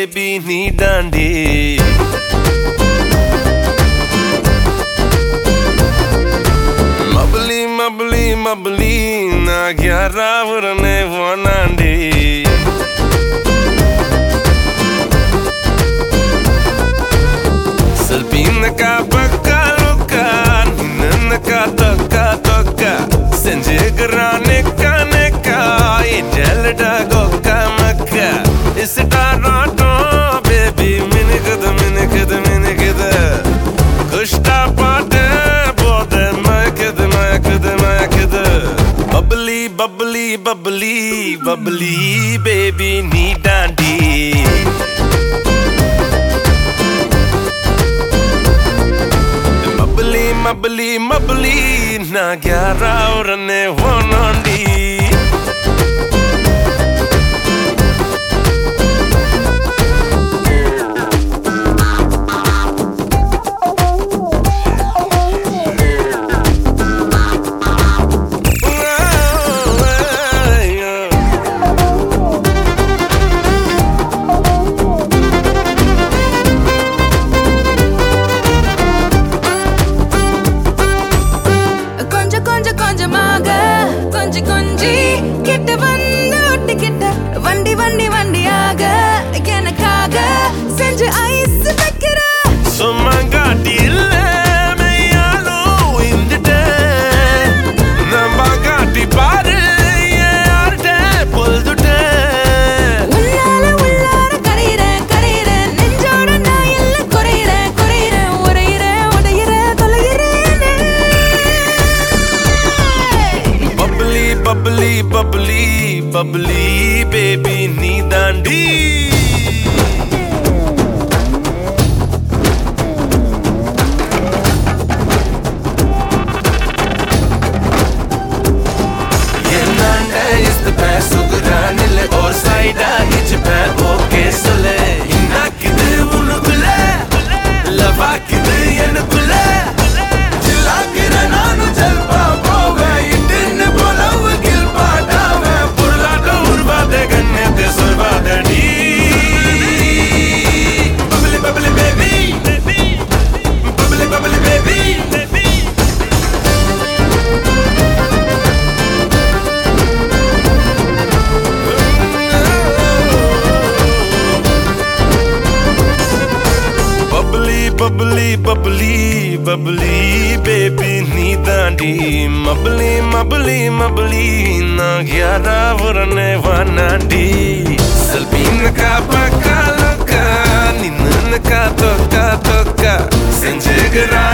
baby nee dandi Mabli mabli mabli na gyara urne vanandi Salpina ka bakka luka ninna ka tokka senje garane ka jalda gokka makka isda rato baby minigada kushta paate bode makada bubbly bubbly bubbly bubbly baby nee dandi Mabli mabli na gyara urne vanandi கொஞ்சி கிட்ட வந்து ஒட்டிக்கிட்ட வண்டி வண்டி வண்டியாக எனக்காக செஞ்சு ice வைக்கிற சும்மாங்காட்டி இல்ல மெய்யாலோ இந்துட்ட நம்பாங்காட்டி பாரு யார்கிட்ட பொழுதுட்ட உள்ளார கரையிறேன் நெஞ்சோட நான் இல்ல குறையிறேன் உடையிற தொலைகிறேன் Bubbly, bubbly, bubbly, baby, nee dandi Yenanda is the best suguranile or side hitch pair okay sole innakidu unukula lavakidu enukula jilakira nanu jalpa pove inne bolav gil paatave purlata urvade ganne survadadi bubbly bubbly baby bubbly bubbly baby Bubbly, bubbly, bubbly, baby, nee dandi Mabli, mabli, mabli, na gyara urne vanandi Salpina ka bakka luka ninna ka tokka senje gara